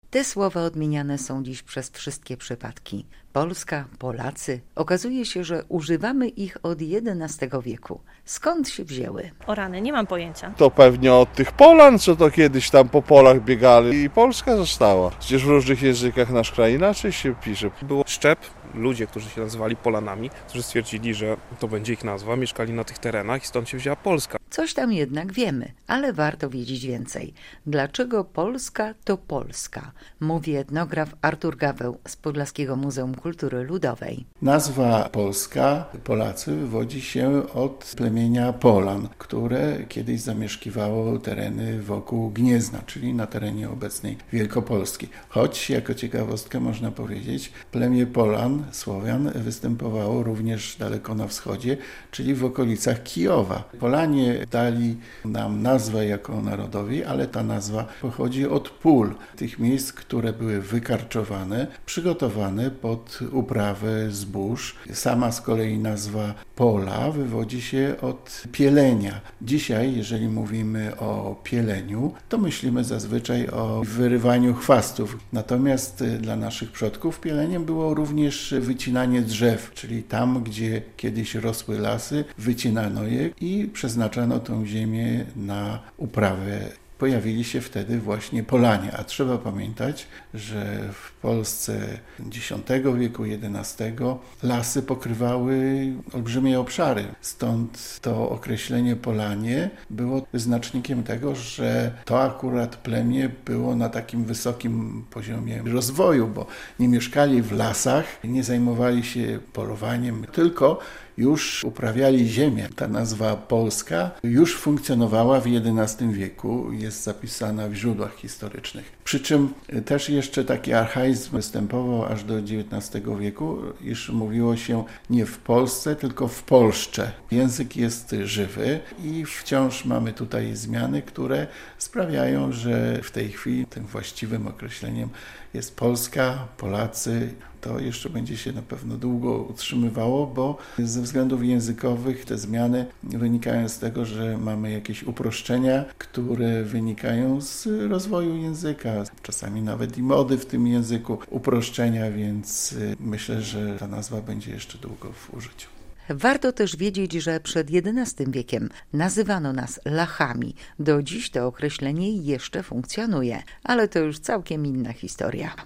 Te słowa odmieniane są dziś przez wszystkie przypadki. Polska, Polacy. Okazuje się, że używamy ich od XI wieku. Skąd się wzięły? O rany, nie mam pojęcia. To pewnie od tych Polan, co to kiedyś tam po polach biegali i Polska została. Przecież w różnych językach nasz kraj inaczej się pisze. Był szczep, ludzie, którzy się nazywali Polanami, którzy stwierdzili, że to będzie ich nazwa, mieszkali na tych terenach i stąd się wzięła Polska. Coś tam jednak wiemy, ale warto wiedzieć więcej. Dlaczego Polska to Polska? Mówi etnograf Artur Gaweł z Podlaskiego Muzeum Kultury Ludowej. Nazwa Polska, Polacy, wywodzi się od plemienia Polan, które kiedyś zamieszkiwało tereny wokół Gniezna, czyli na terenie obecnej Wielkopolski. Choć, jako ciekawostkę można powiedzieć, plemię Polan, Słowian, występowało również daleko na wschodzie, czyli w okolicach Kijowa. Polanie dali nam nazwę jako narodowi, ale ta nazwa pochodzi od pól, tych miejsc, które były wykarczowane, przygotowane pod uprawę zbóż. Sama z kolei nazwa pola wywodzi się od pielenia. Dzisiaj, jeżeli mówimy o pieleniu, to myślimy zazwyczaj o wyrywaniu chwastów. Natomiast dla naszych przodków pieleniem było również wycinanie drzew, czyli tam, gdzie kiedyś rosły lasy, wycinano je i przeznaczano tę ziemię na uprawę. Pojawili się wtedy właśnie Polanie, a trzeba pamiętać, że w Polsce X wieku, XI lasy pokrywały olbrzymie obszary. Stąd to określenie Polanie było wyznacznikiem tego, że to akurat plemię było na takim wysokim poziomie rozwoju, bo nie mieszkali w lasach, nie zajmowali się polowaniem, tylko już uprawiali ziemię. Ta nazwa Polska już funkcjonowała w XI wieku, jest zapisana w źródłach historycznych. Przy czym też jeszcze taki archaizm występował aż do XIX wieku, iż mówiło się nie w Polsce, tylko w Polszcze. Język jest żywy i wciąż mamy tutaj zmiany, które sprawiają, że w tej chwili tym właściwym określeniem jest Polska, Polacy. To jeszcze będzie się na pewno długo utrzymywało, bo ze względów językowych te zmiany wynikają z tego, że mamy jakieś uproszczenia, które wynikają z rozwoju języka, czasami nawet i mody w tym języku, uproszczenia, więc myślę, że ta nazwa będzie jeszcze długo w użyciu. Warto też wiedzieć, że przed XI wiekiem nazywano nas Lachami. Do dziś to określenie jeszcze funkcjonuje, ale to już całkiem inna historia.